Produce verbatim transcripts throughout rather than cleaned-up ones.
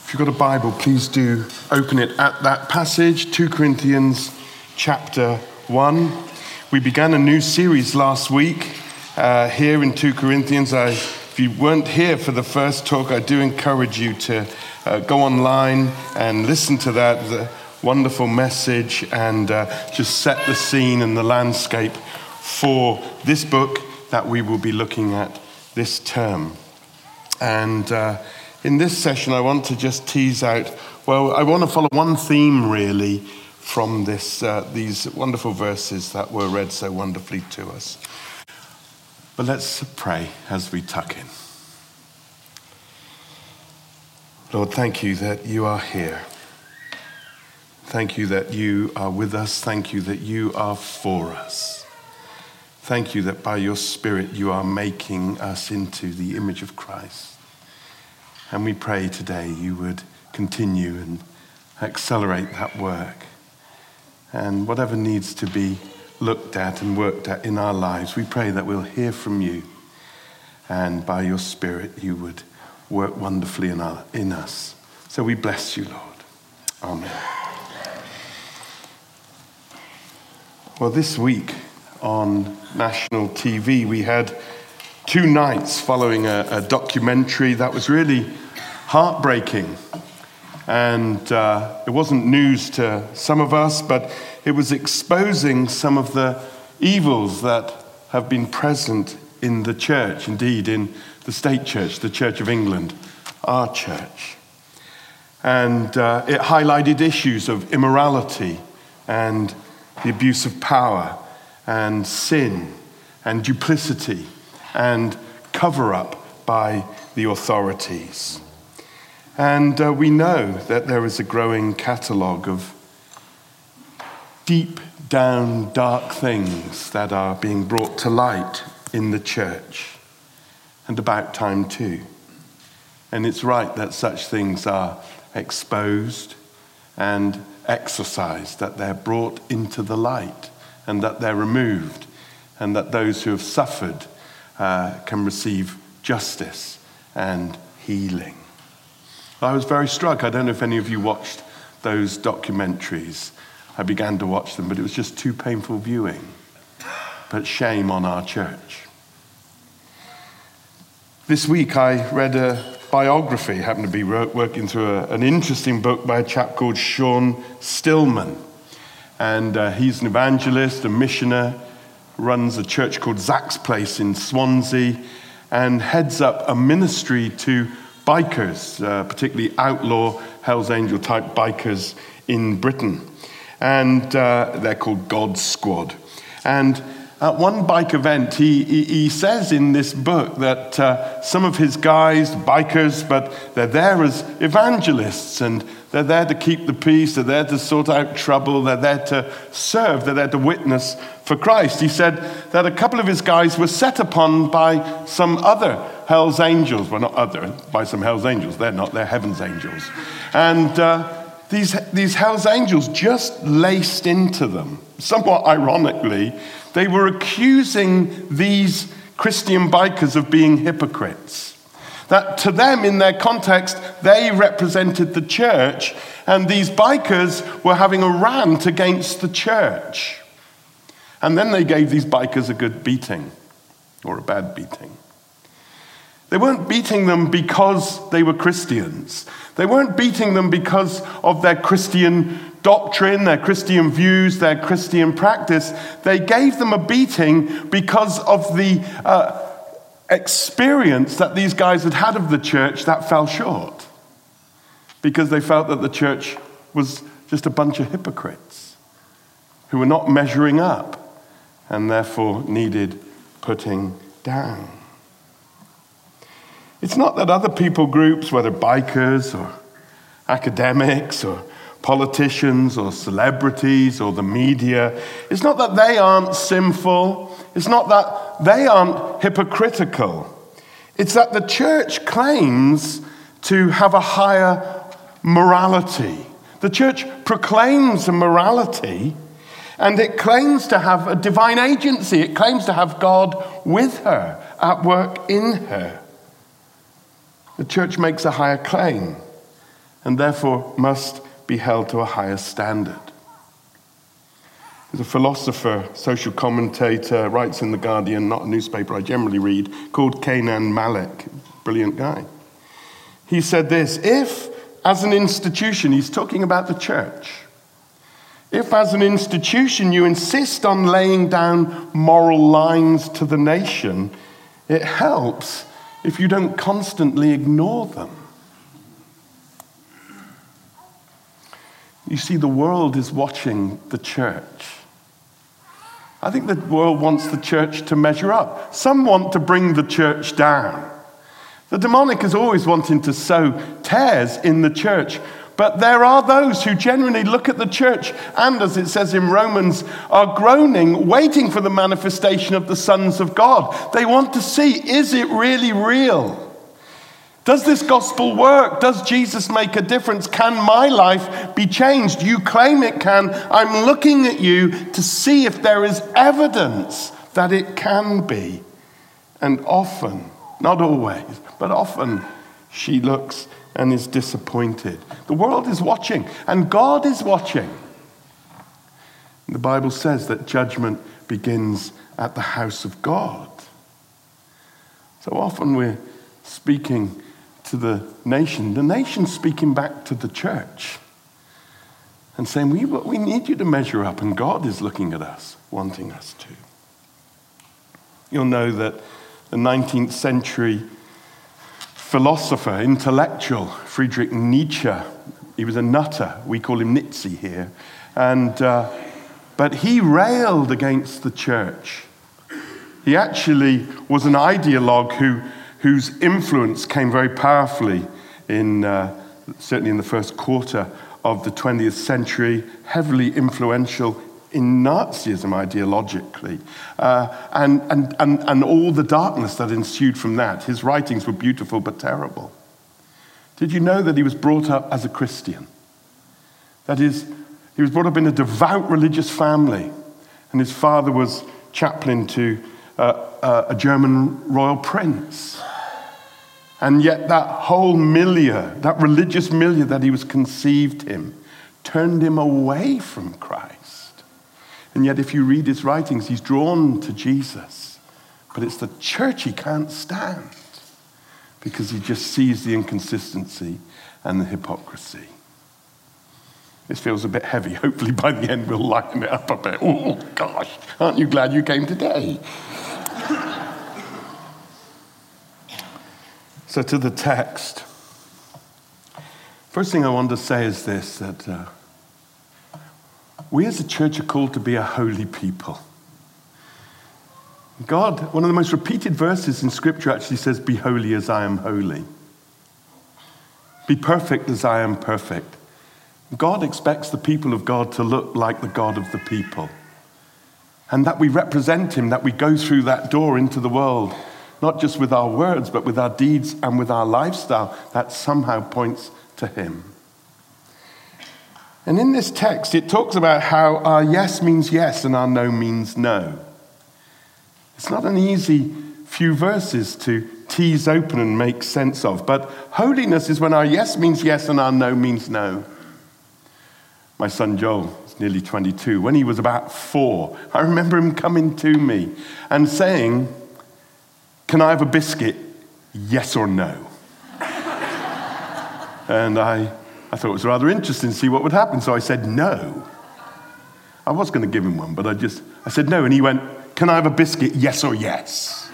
If you've got a Bible, please do open it at that passage, Second Corinthians chapter one. We began a new series last week uh, here in Second Corinthians. I, if you weren't here for the first talk, I do encourage you to uh, go online and listen to that the wonderful message and uh, just set the scene and the landscape for this book that we will be looking at this term. And uh, in this session, I want to just tease out, well, I want to follow one theme really from this uh, these wonderful verses that were read so wonderfully to us. But let's pray as we tuck in. Lord, thank you that you are here. Thank you that you are with us. Thank you that you are for us. Thank you that by your Spirit you are making us into the image of Christ. And we pray today you would continue and accelerate that work. And whatever needs to be looked at and worked at in our lives, we pray that we'll hear from you. And by your Spirit, you would work wonderfully in, our, in us. So we bless you, Lord. Amen. Well, this week on national T V, we had two nights following a, a documentary that was really heartbreaking. And uh, it wasn't news to some of us, but it was exposing some of the evils that have been present in the church, indeed in the state church, the Church of England, our church. And uh, it highlighted issues of immorality and the abuse of power and sin and duplicity and cover-up by the authorities. And uh, we know that there is a growing catalogue of deep down dark things that are being brought to light in the church, and about time too. And it's right that such things are exposed and exorcised, that they're brought into the light and that they're removed, and that those who have suffered uh, can receive justice and healing. I was very struck. I don't know if any of you watched those documentaries. I began to watch them, but it was just too painful viewing. But shame on our church. This week I read a biography, happened to be working through a, an interesting book by a chap called Sean Stillman. And uh, he's an evangelist, a missioner, runs a church called Zach's Place in Swansea, and heads up a ministry to bikers, uh, particularly outlaw Hells Angel type bikers in Britain. And uh, they're called God Squad. And at one bike event, he, he, he says in this book that uh, some of his guys, bikers, but they're there as evangelists, and they're there to keep the peace, they're there to sort out trouble, they're there to serve, they're there to witness for Christ. He said that a couple of his guys were set upon by some other Hells Angels. Well, not other, by some Hells Angels. They're not, they're Heaven's Angels. And uh, these, these Hells Angels just laced into them. Somewhat ironically, they were accusing these Christian bikers of being hypocrites. That to them, in their context, they represented the church, and these bikers were having a rant against the church. And then they gave these bikers a good beating, or a bad beating. They weren't beating them because they were Christians. They weren't beating them because of their Christian doctrine, their Christian views, their Christian practice. They gave them a beating because of the uh, experience that these guys had had of the church that fell short. Because they felt that the church was just a bunch of hypocrites who were not measuring up and therefore needed putting down. It's not that other people groups, whether bikers or academics or politicians or celebrities or the media, it's not that they aren't sinful. It's not that they aren't hypocritical. It's that the church claims to have a higher morality. The church proclaims a morality, and it claims to have a divine agency. It claims to have God with her, at work in her. The church makes a higher claim. and therefore must be held to a higher standard. There's a philosopher, social commentator, writes in The Guardian, not a newspaper I generally read, called Kenan Malik. Brilliant guy. He said this: if, as an institution, he's talking about the church, if as an institution you insist on laying down moral lines to the nation, it helps if you don't constantly ignore them. You see, the world is watching the church. I think the world wants the church to measure up. Some want to bring the church down. The demonic is always wanting to sow tares in the church. But there are those who genuinely look at the church and, as it says in Romans, are groaning, waiting for the manifestation of the sons of God. They want to see, is it really real? Does this gospel work? Does Jesus make a difference? Can my life be changed? You claim it can. I'm looking at you to see if there is evidence that it can be. And often, not always, but often, she looks and is disappointed. The world is watching, and God is watching. The Bible says that judgment begins at the house of God. So often we're speaking to the nation, the nation speaking back to the church and saying, we, we need you to measure up, and God is looking at us, wanting us to. You'll know that the nineteenth century philosopher, intellectual, Friedrich Nietzsche, he was a nutter, we call him Nietzsche here, and uh, but he railed against the church. He actually was an ideologue who whose influence came very powerfully in, uh, certainly in the first quarter of the twentieth century, heavily influential in Nazism ideologically, uh, and, and, and, and all the darkness that ensued from that. His writings were beautiful but terrible. Did you know that he was brought up as a Christian? That is, he was brought up in a devout religious family, and his father was chaplain to uh, uh, a German royal prince. And yet that whole milieu, that religious milieu that he was conceived in, turned him away from Christ. And yet if you read his writings, he's drawn to Jesus. But it's the church he can't stand because he just sees the inconsistency and the hypocrisy. This feels a bit heavy. Hopefully by the end we'll lighten it up a bit. Oh gosh, aren't you glad you came today? So to the text. First thing I want to say is this, that uh, we as a church are called to be a holy people. God, one of the most repeated verses in Scripture actually says, be holy as I am holy. Be perfect as I am perfect. God expects the people of God to look like the God of the people. And that we represent him, that we go through that door into the world, not just with our words, but with our deeds and with our lifestyle, that somehow points to him. And in this text, it talks about how our yes means yes and our no means no. It's not an easy few verses to tease open and make sense of, but holiness is when our yes means yes and our no means no. My son Joel is nearly twenty-two. When he was about four, I remember him coming to me and saying, can I have a biscuit? Yes or no? And I, I thought it was rather interesting to see what would happen. So I said no. I was going to give him one, but I just, I said no. And he went, can I have a biscuit? Yes or yes?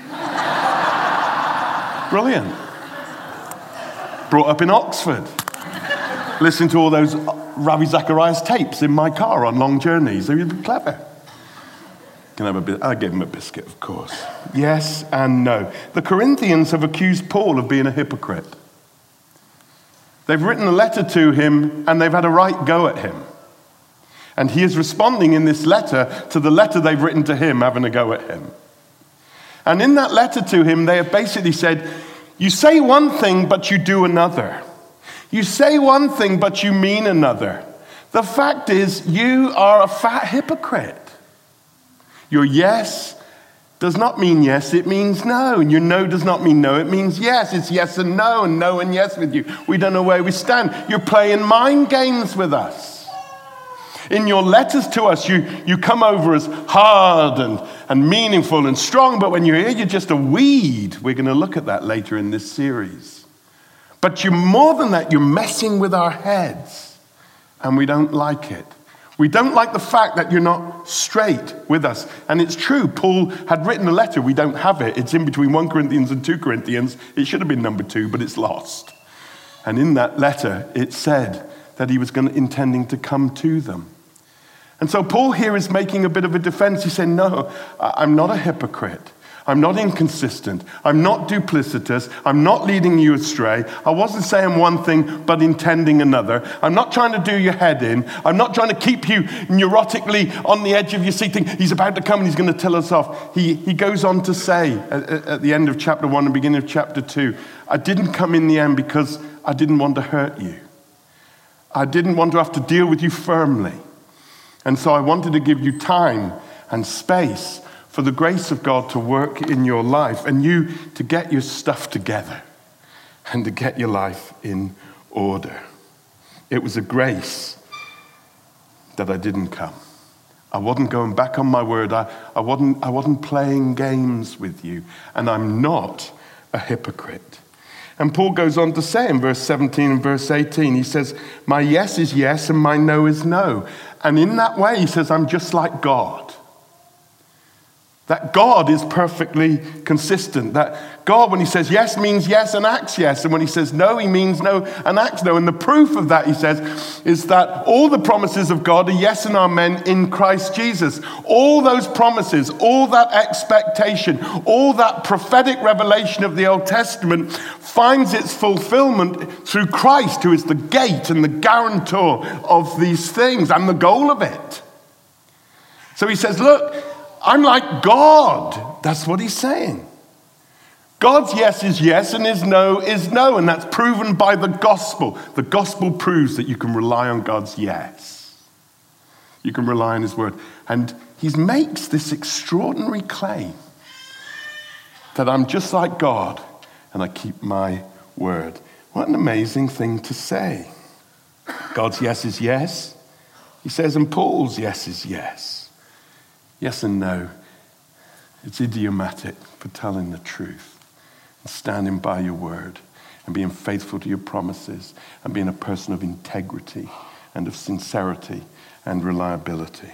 Brilliant. Brought up in Oxford. Listened to all those Ravi Zacharias tapes in my car on long journeys. They were clever. Can I have a bit? I gave him a biscuit, of course. Yes and no. The Corinthians have accused Paul of being a hypocrite. They've written a letter to him and they've had a right go at him. And he is responding in this letter to the letter they've written to him, having a go at him. And in that letter to him, they have basically said, you say one thing, but you do another. You say one thing, but you mean another. The fact is, you are a fat hypocrite. Your yes does not mean yes, it means no. And your no does not mean no, it means yes. It's yes and no, and no and yes with you. We don't know where we stand. You're playing mind games with us. In your letters to us, you, you come over as hard and, and meaningful and strong, but when you're here, you're just a weed. We're going to look at that later in this series. But you're more than that, you're messing with our heads, and we don't like it. We don't like the fact that you're not straight with us. And it's true, Paul had written a letter. We don't have it. It's in between First Corinthians and Second Corinthians. It should have been number two, but it's lost. And in that letter, it said that he was going to, intending to come to them. And so Paul here is making a bit of a defense. He said, no, I'm not a hypocrite. I'm not inconsistent. I'm not duplicitous. I'm not leading you astray. I wasn't saying one thing but intending another. I'm not trying to do your head in. I'm not trying to keep you neurotically on the edge of your seat thinking he's about to come and he's going to tell us off. He, he goes on to say at, at the end of chapter one and beginning of chapter two, I didn't come in the end because I didn't want to hurt you. I didn't want to have to deal with you firmly. And so I wanted to give you time and space for the grace of God to work in your life and you to get your stuff together and to get your life in order. It was a grace that I didn't come. I wasn't going back on my word. I, I, wasn't, I wasn't playing games with you. And I'm not a hypocrite. And Paul goes on to say in verse seventeen and verse eighteen, he says, my yes is yes and my no is no. And in that way, he says, I'm just like God. That God is perfectly consistent. That God, when he says yes, means yes and acts yes. And when he says no, he means no and acts no. And the proof of that, he says, is that all the promises of God are yes and amen in Christ Jesus. All those promises, all that expectation, all that prophetic revelation of the Old Testament finds its fulfillment through Christ, who is the gate and the guarantor of these things and the goal of it. So he says, look, I'm like God. That's what he's saying. God's yes is yes and his no is no. And that's proven by the gospel. The gospel proves that you can rely on God's yes. You can rely on his word. And he makes this extraordinary claim that I'm just like God and I keep my word. What an amazing thing to say. God's yes is yes. He says, and Paul's yes is yes. Yes and no. It's idiomatic for telling the truth and standing by your word and being faithful to your promises and being a person of integrity and of sincerity and reliability.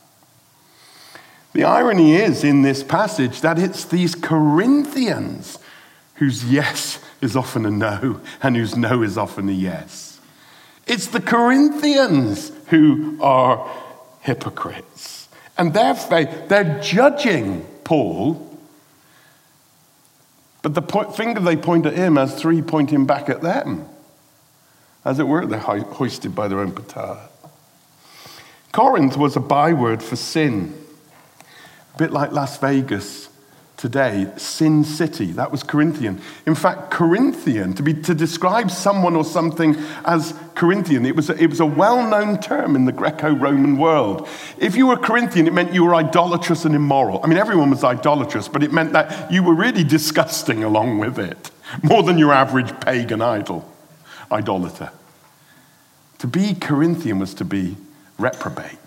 The irony is in this passage that it's these Corinthians whose yes is often a no and whose no is often a yes. It's the Corinthians who are hypocrites. And their faith, they're judging Paul, but the point, finger they point at him has three pointing back at them. As it were, they're hoisted by their own petard. Corinth was a byword for sin, a bit like Las Vegas today, Sin City. That was Corinthian. In fact, Corinthian, to be to describe someone or something as Corinthian, it was a, it was a well-known term in the Greco-Roman world. If you were Corinthian, it meant you were idolatrous and immoral. I mean, everyone was idolatrous, but it meant that you were really disgusting along with it, more than your average pagan idol, idolater. To be Corinthian was to be reprobate.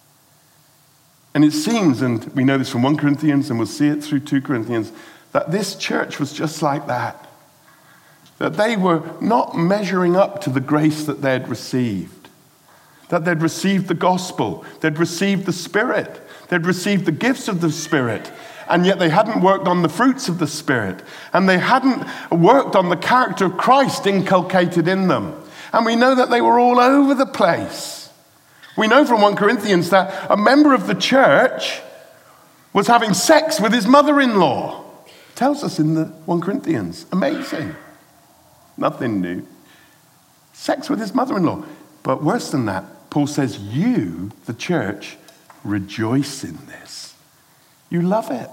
And it seems, and we know this from First Corinthians, and we'll see it through Second Corinthians, that this church was just like that. That they were not measuring up to the grace that they'd received. That they'd received the gospel. They'd received the Spirit. They'd received the gifts of the Spirit. And yet they hadn't worked on the fruits of the Spirit. And they hadn't worked on the character of Christ inculcated in them. And we know that they were all over the place. We know from First Corinthians that a member of the church was having sex with his mother-in-law. It tells us in the First Corinthians. Amazing. Nothing new. Sex with his mother-in-law. But worse than that, Paul says, you, the church, rejoice in this. You love it.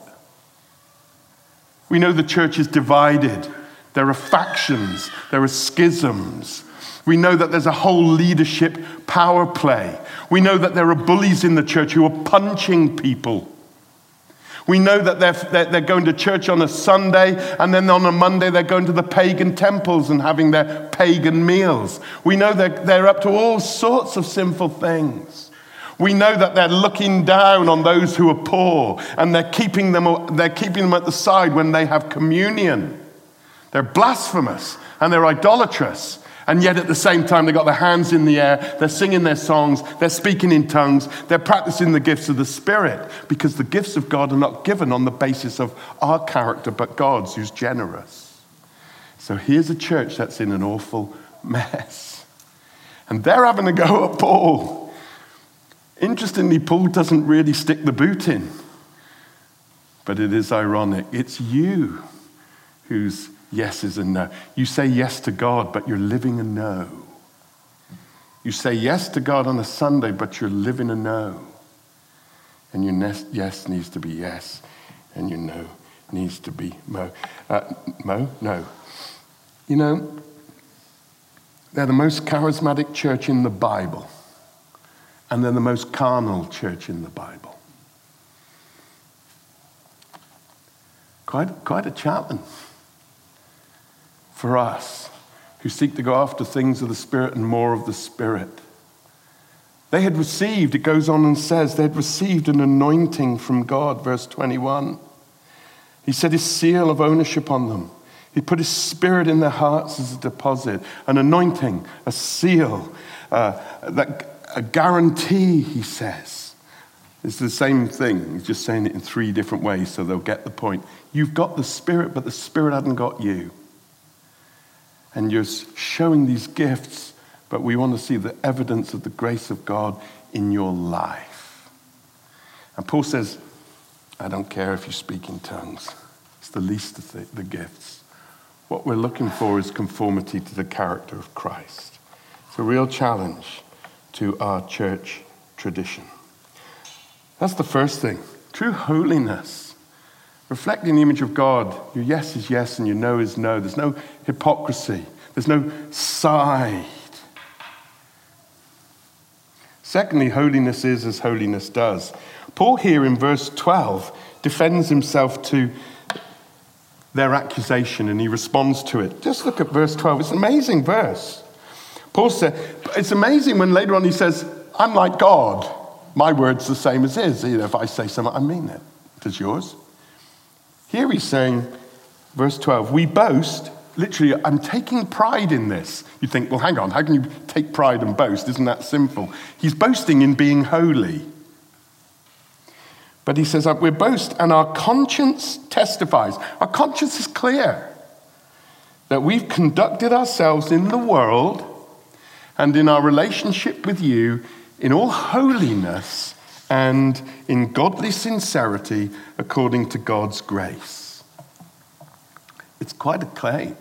We know the church is divided. There are factions. There are schisms. We know that there's a whole leadership power play. We know that there are bullies in the church who are punching people. We know that they're, they're, they're going to church on a Sunday, and then on a Monday they're going to the pagan temples and having their pagan meals. We know that they're up to all sorts of sinful things. We know that they're looking down on those who are poor, and they're keeping them, they're keeping them at the side when they have communion. They're blasphemous and they're idolatrous. And yet at the same time, they've got their hands in the air, they're singing their songs, they're speaking in tongues, they're practicing the gifts of the Spirit, because the gifts of God are not given on the basis of our character, but God's, who's generous. So here's a church that's in an awful mess. And they're having a go at Paul. Interestingly, Paul doesn't really stick the boot in. But it is ironic. It's you whose yes is a no. You say yes to God, but you're living a no. You say yes to God on a Sunday, but you're living a no. And your yes needs to be yes, and your no needs to be mo. Uh, mo? No. You know, they're the most charismatic church in the Bible, and they're the most carnal church in the Bible. Quite, quite a challenge for us who seek to go after things of the Spirit and more of the Spirit. They had received, it goes on and says, they had received an anointing from God, verse twenty-one. He set his seal of ownership on them. He put his Spirit in their hearts as a deposit, an anointing, a seal, uh, that, a guarantee, he says. It's the same thing. He's just saying it in three different ways so they'll get the point. You've got the Spirit, but the Spirit hasn't got you. And you're showing these gifts, but we want to see the evidence of the grace of God in your life. And Paul says, I don't care if you speak in tongues. It's the least of the, the gifts. What we're looking for is conformity to the character of Christ. It's a real challenge to our church tradition. That's the first thing. True holiness. Reflecting the image of God, your yes is yes and your no is no. There's no hypocrisy. There's no side. Secondly, holiness is as holiness does. Paul here in verse twelve defends himself to their accusation and he responds to it. Just look at verse twelve. It's an amazing verse. Paul said, it's amazing when later on he says, I'm like God. My word's the same as his. You know, if I say something, I mean it. Does yours? Here he's saying, verse twelve, we boast, literally, I'm taking pride in this. You think, well, hang on, how can you take pride and boast? Isn't that sinful? He's boasting in being holy. But he says, we boast and our conscience testifies. Our conscience is clear that we've conducted ourselves in the world and in our relationship with you in all holiness and in godly sincerity according to God's grace. It's quite a claim.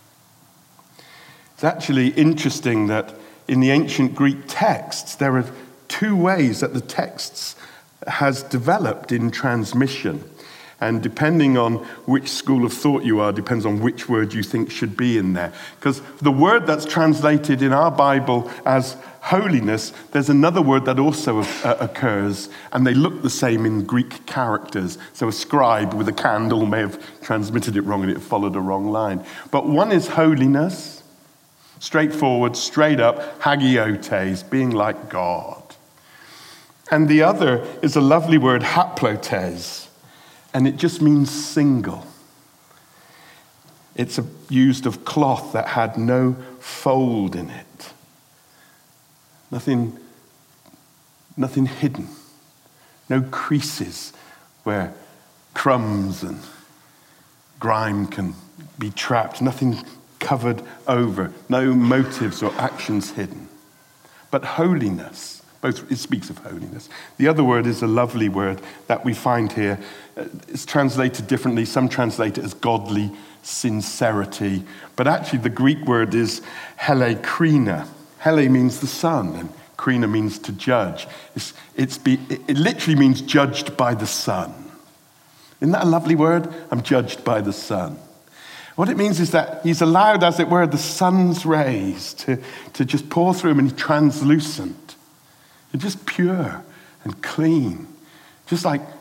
It's actually interesting that in the ancient Greek texts, there are two ways that the texts has developed in transmission. And depending on which school of thought you are, depends on which word you think should be in there. Because the word that's translated in our Bible as holiness, there's another word that also uh, occurs, and they look the same in Greek characters. So a scribe with a candle may have transmitted it wrong and it followed a wrong line. But one is holiness, straightforward, straight up, hagiotes, being like God. And the other is a lovely word, haplotes, and it just means single. It's a, used of cloth that had no fold in it. Nothing, nothing hidden. No creases where crumbs and grime can be trapped. Nothing covered over. No motives or actions hidden. But holiness. Both, it speaks of holiness. The other word is a lovely word that we find here. It's translated differently. Some translate it as godly sincerity. But actually the Greek word is helekrina. Hele means the sun, and krina means to judge. It's, it's be, it literally means judged by the sun. Isn't that a lovely word? I'm judged by the sun. What it means is that he's allowed, as it were, the sun's rays to, to just pour through him, and he's translucent. You're just pure and clean, just like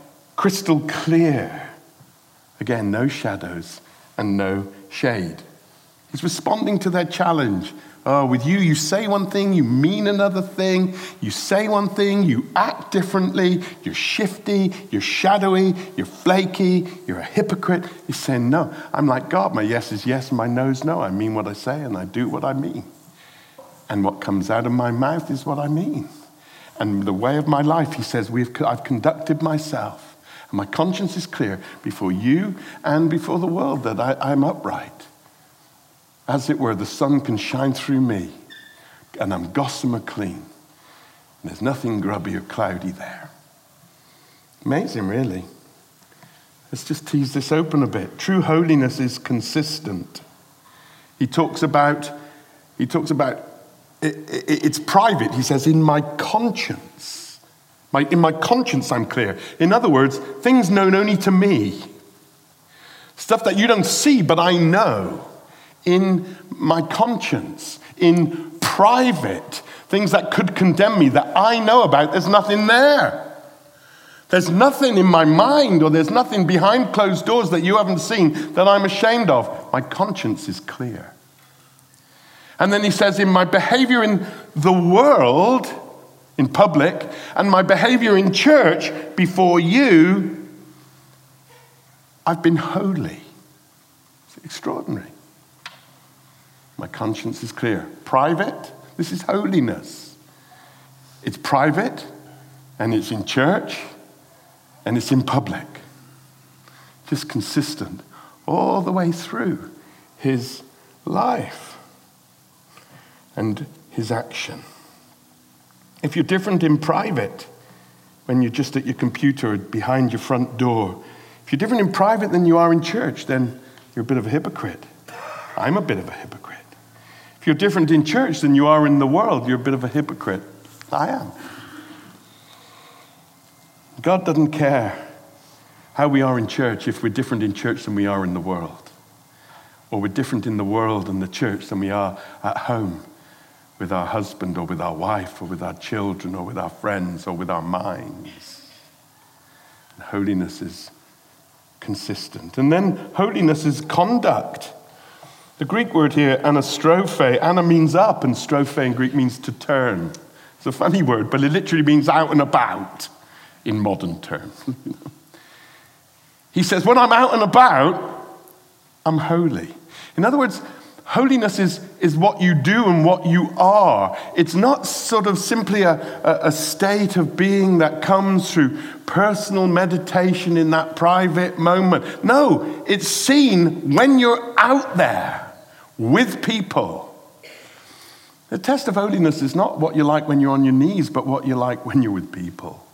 crystal clear. Again, no shadows and no shade. He's responding to their challenge. Oh, with you, you say one thing, you mean another thing. You say one thing, you act differently. You're shifty, you're shadowy, you're flaky, you're a hypocrite. He's saying, no, I'm like God. My yes is yes, and my no is no. I mean what I say, and I do what I mean. And what comes out of my mouth is what I mean. And the way of my life, he says, we've, I've conducted myself. And my conscience is clear before you and before the world that I, I'm upright. As it were, the sun can shine through me, and I'm gossamer clean. And there's nothing grubby or cloudy there. Amazing, really. Let's just tease this open a bit. True holiness is consistent. He talks about, he talks about, it, it, it's private. He says, in my conscience. My, in my conscience, I'm clear. In other words, things known only to me. Stuff that you don't see, but I know. In my conscience, in private, things that could condemn me that I know about, there's nothing there. There's nothing in my mind or there's nothing behind closed doors that you haven't seen that I'm ashamed of. My conscience is clear. And then he says, in my behavior in the world, in public, and my behavior in church before you, I've been holy. It's extraordinary. My conscience is clear. Private, this is holiness. It's private, and it's in church, and it's in public. Just consistent all the way through his life and his action. If you're different in private, when you're just at your computer or behind your front door, if you're different in private than you are in church, then you're a bit of a hypocrite. I'm a bit of a hypocrite. If you're different in church than you are in the world, you're a bit of a hypocrite. I am. God doesn't care how we are in church if we're different in church than we are in the world. Or we're different in the world and the church than we are at home with our husband or with our wife or with our children or with our friends or with our minds. And holiness is consistent. And then holiness is conduct. The Greek word here, anastrophe, ana means up, and strophe in Greek means to turn. It's a funny word, but it literally means out and about in modern terms. He says, when I'm out and about, I'm holy. In other words, holiness is, is what you do and what you are. It's not sort of simply a, a, a state of being that comes through personal meditation in that private moment. No, it's seen when you're out there with people. The test of holiness is not what you're like when you're on your knees, but what you're like when you're with people.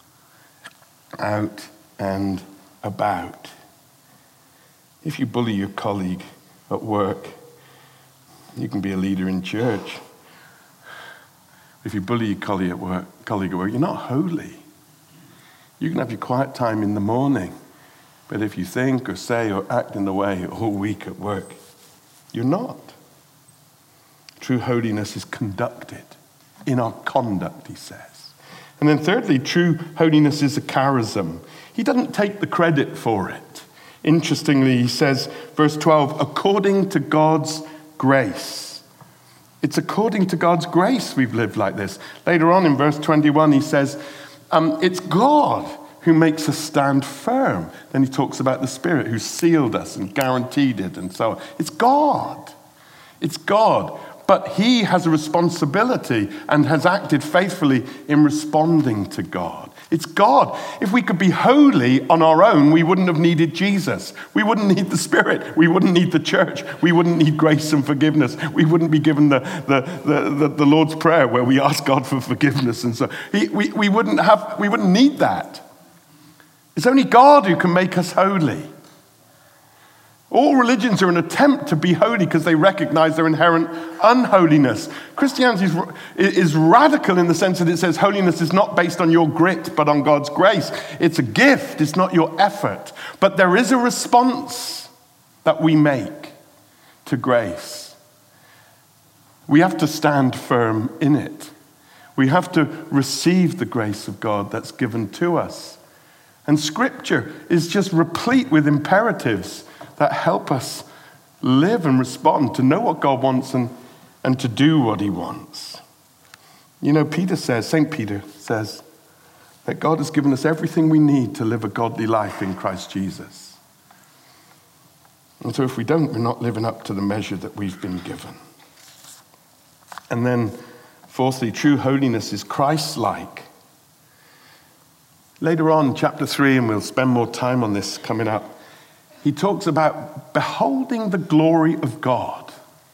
Out and about. If you bully your colleague at work, you can be a leader in church. If you bully your colleague at work, colleague at work, you're not holy. You can have your quiet time in the morning, but if you think or say or act in the way all week at work, you're not. True holiness is conducted in our conduct, he says. And then thirdly, true holiness is a charism. He doesn't take the credit for it. Interestingly, he says, verse twelve, according to God's grace. It's according to God's grace we've lived like this. Later on in verse twenty-one, he says, um, it's God who makes us stand firm. Then he talks about the Spirit who sealed us and guaranteed it and so on. It's God. It's God. But he has a responsibility and has acted faithfully in responding to God. It's God. If we could be holy on our own, we wouldn't have needed Jesus. We wouldn't need the Spirit. We wouldn't need the church. We wouldn't need grace and forgiveness. We wouldn't be given the, the, the, the, the Lord's Prayer where we ask God for forgiveness. And so he, we, we, wouldn't have, we wouldn't need that. It's only God who can make us holy. All religions are an attempt to be holy because they recognize their inherent unholiness. Christianity is, is radical in the sense that it says holiness is not based on your grit, but on God's grace. It's a gift, it's not your effort. But there is a response that we make to grace. We have to stand firm in it. We have to receive the grace of God that's given to us. And Scripture is just replete with imperatives that help us live and respond, to know what God wants and, and to do what he wants. You know, Peter says, Saint Peter says, that God has given us everything we need to live a godly life in Christ Jesus. And so if we don't, we're not living up to the measure that we've been given. And then, fourthly, true holiness is Christ-like. Later on, chapter three, and we'll spend more time on this coming up, he talks about beholding the glory of God.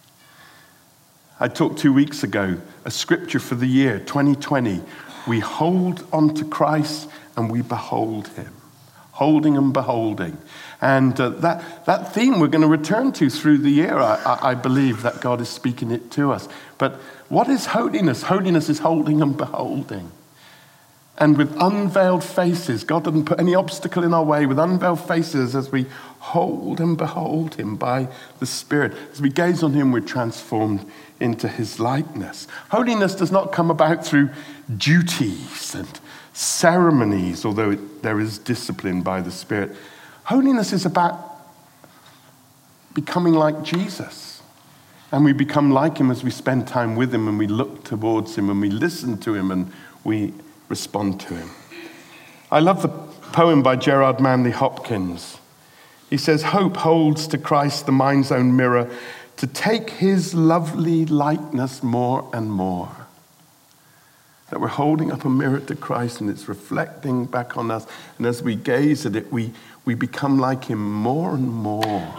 I talked two weeks ago, a scripture for the year twenty twenty. We hold on to Christ and we behold him. Holding and beholding. And uh, that, that theme we're going to return to through the year. I, I, I believe that God is speaking it to us. But what is holiness? Holiness is holding and beholding. And with unveiled faces, God doesn't put any obstacle in our way, with unveiled faces as we hold and behold him by the Spirit. As we gaze on him, we're transformed into his likeness. Holiness does not come about through duties and ceremonies, although it, there is discipline by the Spirit. Holiness is about becoming like Jesus. And we become like him as we spend time with him and we look towards him and we listen to him and we respond to him. I love the poem by Gerard Manley Hopkins. He says, hope holds to Christ the mind's own mirror to take his lovely likeness more and more. That we're holding up a mirror to Christ and it's reflecting back on us. And as we gaze at it, we, we become like him more and more.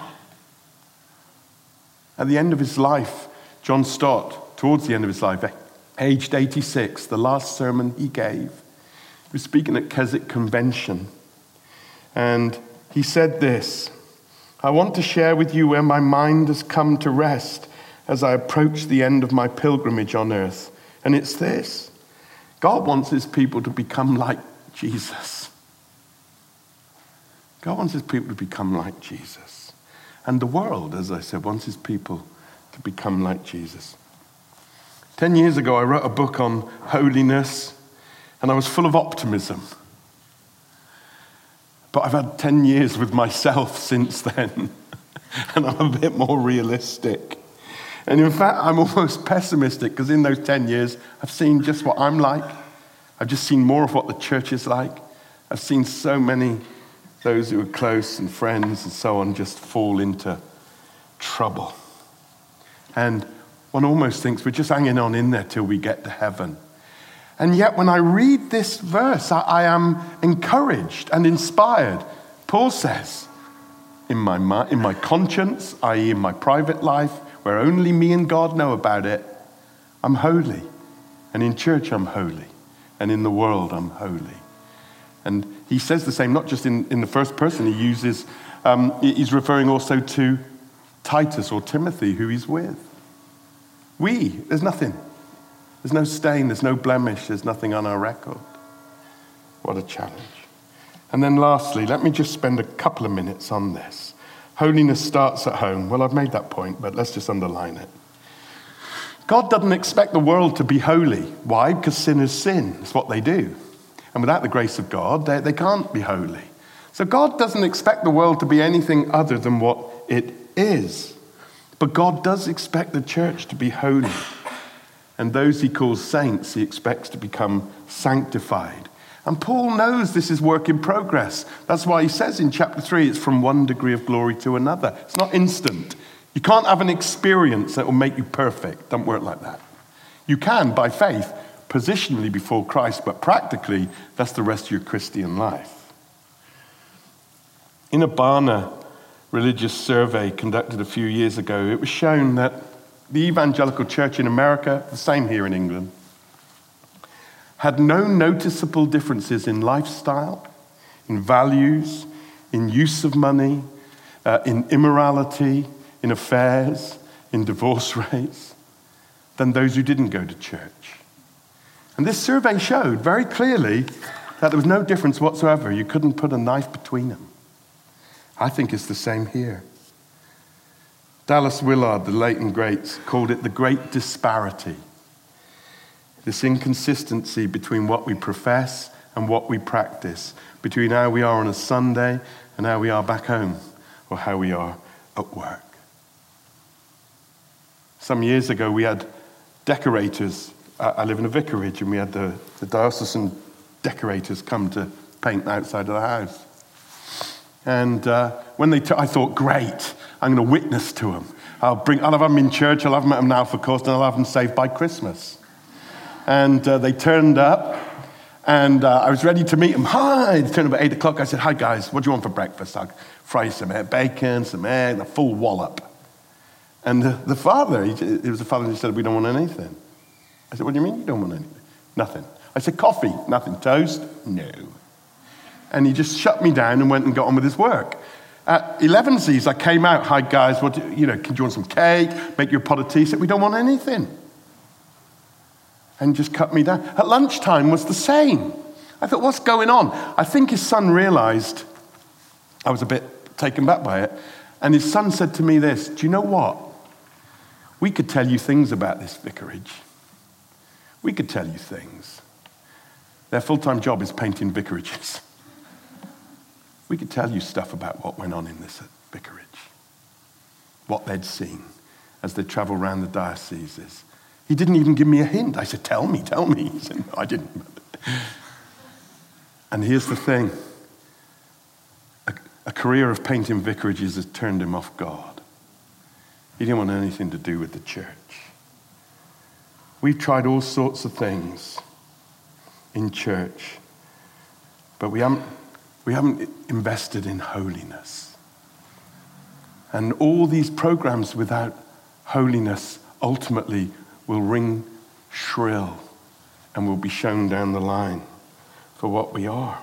At the end of his life, John Stott, towards the end of his life, aged eighty-six, the last sermon he gave, he was speaking at Keswick Convention. And he said this, I want to share with you where my mind has come to rest as I approach the end of my pilgrimage on earth. And it's this. God wants his people to become like Jesus. God wants his people to become like Jesus. And the world, as I said, wants his people to become like Jesus. Ten years ago, I wrote a book on holiness, and I was full of optimism. But I've had ten years with myself since then, and I'm a bit more realistic. And in fact, I'm almost pessimistic, because in those ten years, I've seen just what I'm like. I've just seen more of what the church is like. I've seen so many, those who are close and friends and so on, just fall into trouble. And one almost thinks we're just hanging on in there till we get to heaven. And yet when I read this verse, I, I am encouraged and inspired. Paul says, in my, in my conscience, that is in my private life, where only me and God know about it, I'm holy. And in church, I'm holy. And in the world, I'm holy. And he says the same, not just in, in the first person. He uses, um, he's referring also to Titus or Timothy, who he's with. We, there's nothing. There's no stain, there's no blemish, there's nothing on our record. What a challenge. And then lastly, let me just spend a couple of minutes on this. Holiness starts at home. Well, I've made that point, but let's just underline it. God doesn't expect the world to be holy. Why? Because sinners sin. It's what they do. And without the grace of God, they, they can't be holy. So God doesn't expect the world to be anything other than what it is. But God does expect the church to be holy. And those he calls saints, he expects to become sanctified. And Paul knows this is work in progress. That's why he says in chapter three, it's from one degree of glory to another. It's not instant. You can't have an experience that will make you perfect. Don't work like that. You can, by faith, positionally before Christ, but practically, that's the rest of your Christian life. In a Barna religious survey conducted a few years ago, it was shown that the evangelical church in America, the same here in England, had no noticeable differences in lifestyle, in values, in use of money, uh, in immorality, in affairs, in divorce rates, than those who didn't go to church. And this survey showed very clearly that there was no difference whatsoever. You couldn't put a knife between them. I think it's the same here. Dallas Willard, the late and great, called it the great disparity. This inconsistency between what we profess and what we practice, between how we are on a Sunday and how we are back home, or how we are at work. Some years ago, we had decorators. I live in a vicarage, and we had the, the diocesan decorators come to paint the outside of the house. And uh, when they, t- I thought, great, I'm going to witness to them. I'll bring, I'll have them in church, I'll have them at them now for course, and I'll have them saved by Christmas. And uh, they turned up, and uh, I was ready to meet them. Hi, they turned up at eight o'clock. I said, hi guys, what do you want for breakfast? I'll fry some egg, bacon, some egg, a full wallop. And the, the father, he, it was the father who said, we don't want anything. I said, what do you mean you don't want anything? Nothing. I said, coffee? Nothing. Toast? No. And he just shut me down and went and got on with his work. At elevensies, I came out, hi guys, what do, you know, can you want some cake? Make you a pot of tea? He said, we don't want anything. And just cut me down. At lunchtime was the same. I thought, what's going on? I think his son realized I was a bit taken back by it. And his son said to me this, do you know what? We could tell you things about this vicarage. We could tell you things. Their full-time job is painting vicarages. We could tell you stuff about what went on in this vicarage, what they'd seen as they travel around the dioceses. He didn't even give me a hint. I said, tell me, tell me. He said, no, I didn't. And here's the thing. A, a career of painting vicarages has turned him off God. He didn't want anything to do with the church. We've tried all sorts of things in church, but we haven't, we haven't invested in holiness. And all these programs without holiness ultimately will ring shrill and will be shown down the line for what we are.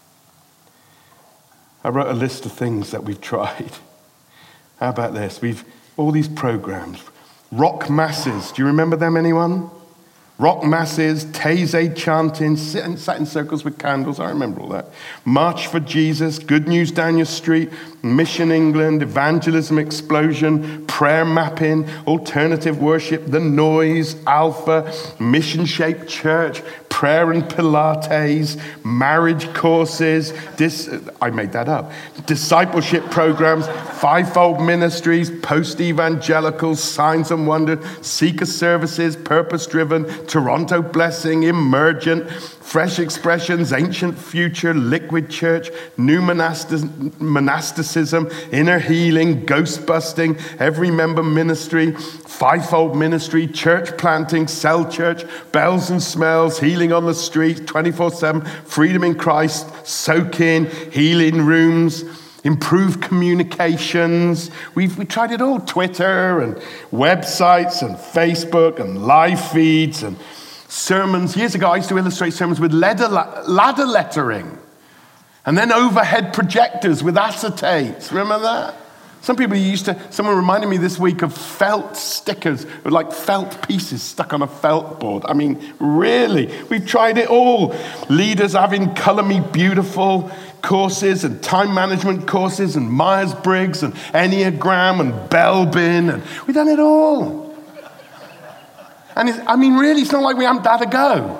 I wrote a list of things that we've tried. How about this? We've all these programs. Rock masses. Do you remember them, anyone? Rock masses, Taizé chanting, sit, sat in circles with candles. I remember all that. March for Jesus, Good News Down Your Street, Mission England, Evangelism Explosion, Prayer Mapping, Alternative Worship, The Noise, Alpha, Mission Shaped Church, Prayer and Pilates, marriage courses, dis- I made that up, discipleship programs, fivefold ministries, post-evangelicals, signs and wonders, seeker services, purpose-driven, Toronto Blessing, Emergent, Fresh Expressions, Ancient Future, Liquid Church, New monastic- Monasticism, Inner Healing, Ghost Busting, Every Member Ministry, Fivefold Ministry, Church Planting, Cell Church, Bells and Smells, Healing on the Street, twenty-four seven, Freedom in Christ, Soak In, Healing Rooms, Improved Communications. We've we tried it all, Twitter and websites and Facebook and live feeds and sermons. Years ago, I used to illustrate sermons with ladder, ladder lettering and then overhead projectors with acetates. Remember that? Some people used to, someone reminded me this week of felt stickers, with like felt pieces stuck on a felt board. I mean, really, we've tried it all. Leaders having Color Me Beautiful courses and time management courses and Myers-Briggs and Enneagram and Belbin, and we've done it all. And it's, I mean, really, it's not like we haven't had a go.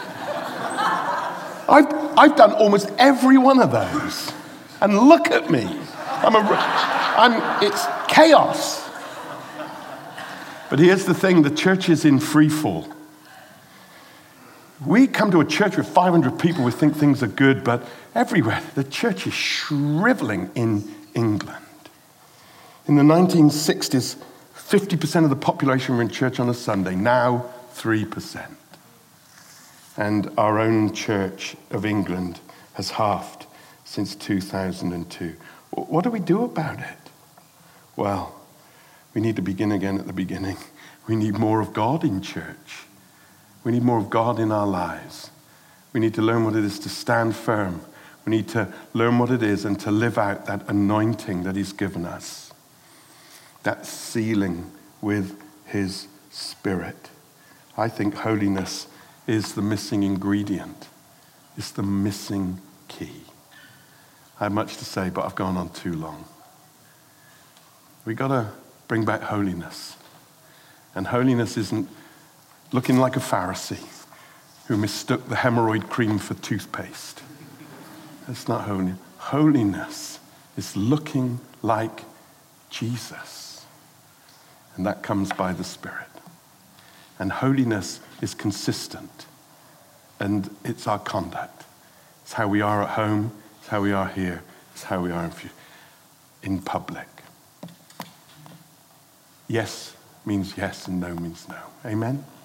I've, I've done almost every one of those. And look at me. I'm a, I'm, it's chaos. But here's the thing, the church is in free fall. We come to a church with five hundred people, we think things are good, but everywhere, the church is shriveling in England. In the nineteen sixties, fifty percent of the population were in church on a Sunday, now three percent. And our own Church of England has halved since two thousand two. What do we do about it? Well, we need to begin again at the beginning. We need more of God in church. We need more of God in our lives. We need to learn what it is to stand firm. We need to learn what it is and to live out that anointing that He's given us. That sealing with His Spirit. I think holiness is the missing ingredient. It's the missing key. I have much to say, but I've gone on too long. We've got to bring back holiness. And holiness isn't looking like a Pharisee. who mistook the hemorrhoid cream for toothpaste. That's not holiness. Holiness is looking like Jesus. And that comes by the Spirit. And holiness is consistent. And it's our conduct. It's how we are at home. It's how we are here. It's how we are in, in public. Yes means yes and no means no. Amen?